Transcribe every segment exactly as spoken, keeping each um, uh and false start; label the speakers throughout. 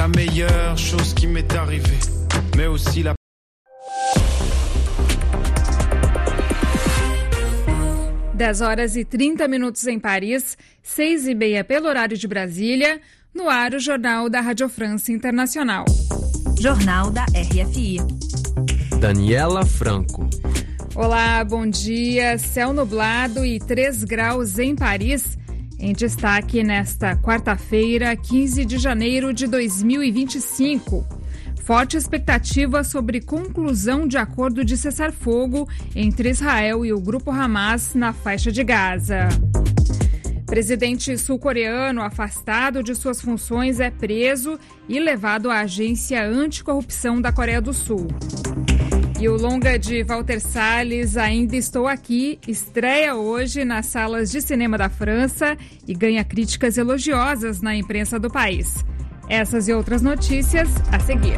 Speaker 1: la meilleure chose qui m'est arrivée, mais aussi la
Speaker 2: dez horas e trinta minutos em Paris, seis e meia pelo horário de Brasília, no ar o Jornal da Rádio França Internacional.
Speaker 3: Jornal da R F I.
Speaker 4: Daniela Franco.
Speaker 2: Olá, bom dia. Céu nublado e três graus em Paris. Em destaque nesta quarta-feira, quinze de janeiro de dois mil e vinte e cinco. Forte expectativa sobre conclusão de acordo de cessar-fogo entre Israel e o grupo Hamas na faixa de Gaza. Presidente sul-coreano afastado de suas funções é preso e levado à agência anticorrupção da Coreia do Sul. E o longa de Walter Salles, Ainda Estou Aqui, estreia hoje nas salas de cinema da França e ganha críticas elogiosas na imprensa do país. Essas e outras notícias a seguir.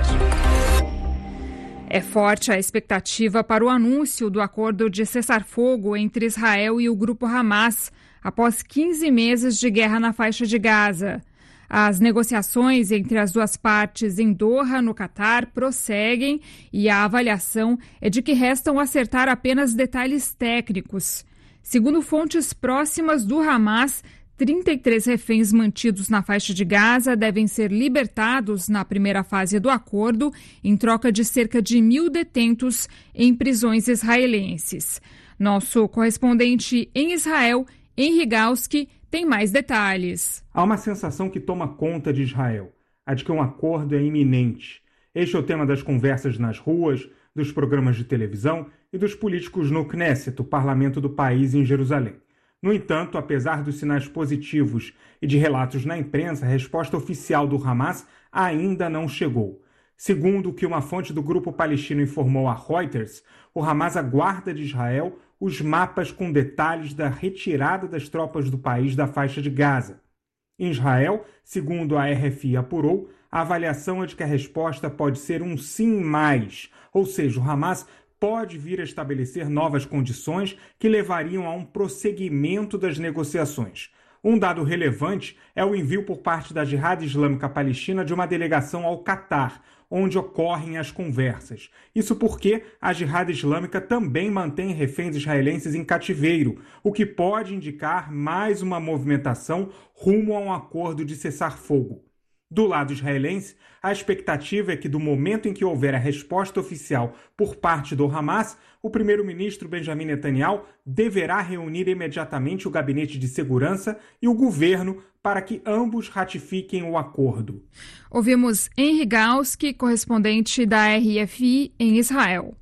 Speaker 2: É forte a expectativa para o anúncio do acordo de cessar-fogo entre Israel e o grupo Hamas, após quinze meses de guerra na faixa de Gaza. As negociações entre as duas partes em Doha, no Catar, prosseguem e a avaliação é de que restam acertar apenas detalhes técnicos. Segundo fontes próximas do Hamas, trinta e três reféns mantidos na faixa de Gaza devem ser libertados na primeira fase do acordo, em troca de cerca de mil detentos em prisões israelenses. Nosso correspondente em Israel, Henry Galski, tem mais detalhes.
Speaker 5: Há uma sensação que toma conta de Israel, a de que um acordo é iminente. Este é o tema das conversas nas ruas, dos programas de televisão e dos políticos no Knesset, o parlamento do país em Jerusalém. No entanto, apesar dos sinais positivos e de relatos na imprensa, a resposta oficial do Hamas ainda não chegou. Segundo o que uma fonte do grupo palestino informou a Reuters, o Hamas aguarda de Israel os mapas com detalhes da retirada das tropas do país da faixa de Gaza. Em Israel, segundo a R F I apurou, a avaliação é de que a resposta pode ser um sim mais, ou seja, o Hamas pode vir a estabelecer novas condições que levariam a um prosseguimento das negociações. Um dado relevante é o envio por parte da Jihad Islâmica Palestina de uma delegação ao Catar, onde ocorrem as conversas. Isso porque a Jihad Islâmica também mantém reféns israelenses em cativeiro, o que pode indicar mais uma movimentação rumo a um acordo de cessar-fogo. Do lado israelense, a expectativa é que, do momento em que houver a resposta oficial por parte do Hamas, o primeiro-ministro Benjamin Netanyahu deverá reunir imediatamente o gabinete de segurança e o governo para que ambos ratifiquem o acordo.
Speaker 2: Ouvimos Henry Galski, correspondente da R F I em Israel.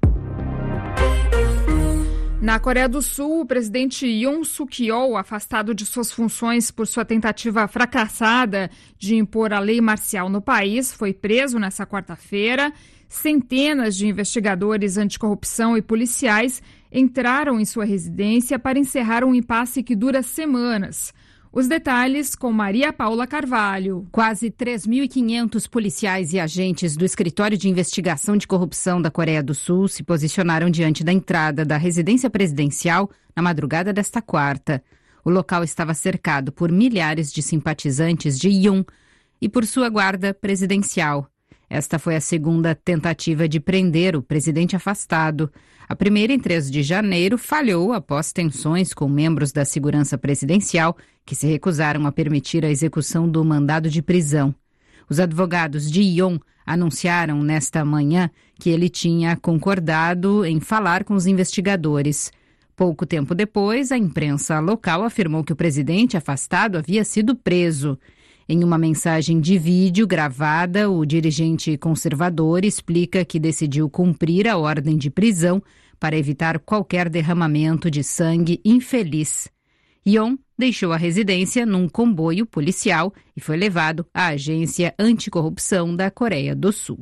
Speaker 2: Na Coreia do Sul, o presidente Yoon Suk-yeol, afastado de suas funções por sua tentativa fracassada de impor a lei marcial no país, foi preso nesta quarta-feira. Centenas de investigadores anticorrupção e policiais entraram em sua residência para encerrar um impasse que dura semanas. Os detalhes com Maria Paula Carvalho.
Speaker 6: Quase três mil e quinhentos policiais e agentes do Escritório de Investigação de Corrupção da Coreia do Sul se posicionaram diante da entrada da residência presidencial na madrugada desta quarta. O local estava cercado por milhares de simpatizantes de Yoon e por sua guarda presidencial. Esta foi a segunda tentativa de prender o presidente afastado. A primeira, em três de janeiro, falhou após tensões com membros da segurança presidencial que se recusaram a permitir a execução do mandado de prisão. Os advogados de Yoon anunciaram nesta manhã que ele tinha concordado em falar com os investigadores. Pouco tempo depois, a imprensa local afirmou que o presidente afastado havia sido preso. Em uma mensagem de vídeo gravada, o dirigente conservador explica que decidiu cumprir a ordem de prisão para evitar qualquer derramamento de sangue infeliz. Yoon deixou a residência num comboio policial e foi levado à Agência Anticorrupção da Coreia do Sul.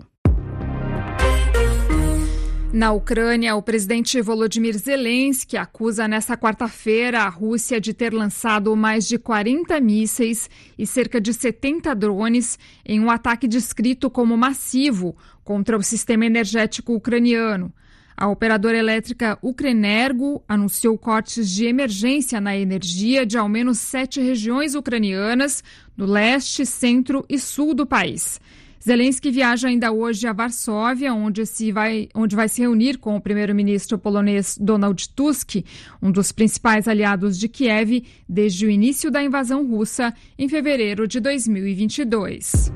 Speaker 2: Na Ucrânia, o presidente Volodymyr Zelensky acusa nesta quarta-feira a Rússia de ter lançado mais de quarenta mísseis e cerca de setenta drones em um ataque descrito como massivo contra o sistema energético ucraniano. A operadora elétrica Ukrenergo anunciou cortes de emergência na energia de ao menos sete regiões ucranianas no leste, centro e sul do país. Zelensky viaja ainda hoje a Varsóvia, onde, se vai, onde vai se reunir com o primeiro-ministro polonês Donald Tusk, um dos principais aliados de Kiev desde o início da invasão russa em fevereiro de dois mil e vinte e dois.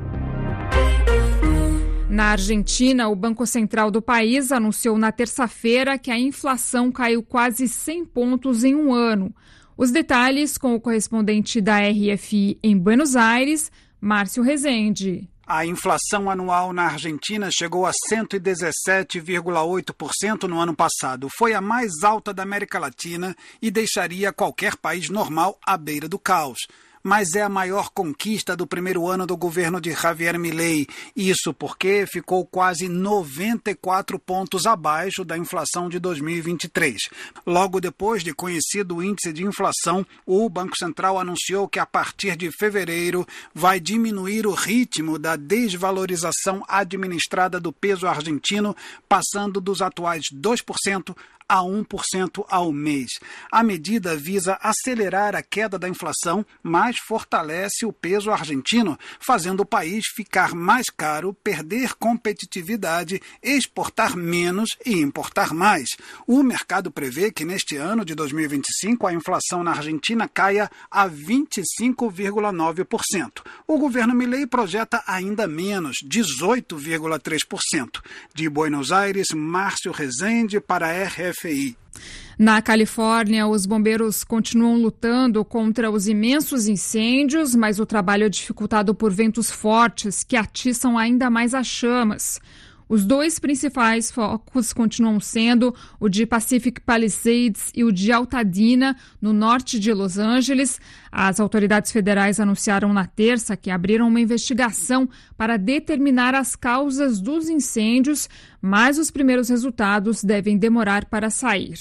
Speaker 2: Na Argentina, o Banco Central do país anunciou na terça-feira que a inflação caiu quase cem pontos em um ano. Os detalhes com o correspondente da R F I em Buenos Aires, Márcio Rezende.
Speaker 7: A inflação anual na Argentina chegou a cento e dezessete vírgula oito por cento no ano passado. Foi a mais alta da América Latina e deixaria qualquer país normal à beira do caos. Mas é a maior conquista do primeiro ano do governo de Javier Milei. Isso porque ficou quase noventa e quatro pontos abaixo da inflação de dois mil e vinte e três. Logo depois de conhecido o índice de inflação, o Banco Central anunciou que a partir de fevereiro vai diminuir o ritmo da desvalorização administrada do peso argentino, passando dos atuais dois por cento a um por cento ao mês. A medida visa acelerar a queda da inflação, mas fortalece o peso argentino, fazendo o país ficar mais caro, perder competitividade, exportar menos e importar mais. O mercado prevê que neste ano de dois mil e vinte e cinco a inflação na Argentina caia a vinte e cinco vírgula nove por cento. O governo Milei projeta ainda menos, dezoito vírgula três por cento. De Buenos Aires, Márcio Rezende para a R F I.
Speaker 2: Na Califórnia, os bombeiros continuam lutando contra os imensos incêndios, mas o trabalho é dificultado por ventos fortes que atiçam ainda mais as chamas. Os dois principais focos continuam sendo o de Pacific Palisades e o de Altadena, no norte de Los Angeles. As autoridades federais anunciaram na terça que abriram uma investigação para determinar as causas dos incêndios, mas os primeiros resultados devem demorar para sair.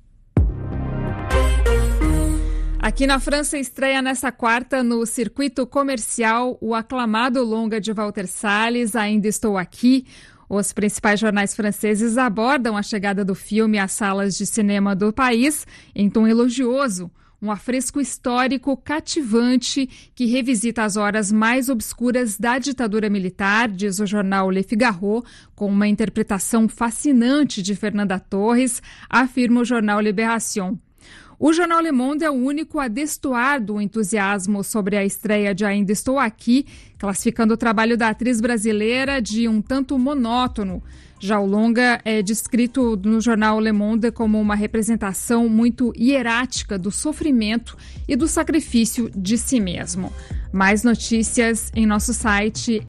Speaker 2: Aqui na França, estreia nesta quarta no circuito comercial o aclamado longa de Walter Salles, Ainda Estou Aqui. Os principais jornais franceses abordam a chegada do filme às salas de cinema do país em tom elogioso. Um afresco histórico cativante que revisita as horas mais obscuras da ditadura militar, diz o jornal Le Figaro, com uma interpretação fascinante de Fernanda Torres, afirma o jornal Libération. O jornal Le Monde é o único a destoar do entusiasmo sobre a estreia de Ainda Estou Aqui, classificando o trabalho da atriz brasileira de um tanto monótono. Já o longa é descrito no jornal Le Monde como uma representação muito hierática do sofrimento e do sacrifício de si mesmo. Mais notícias em nosso site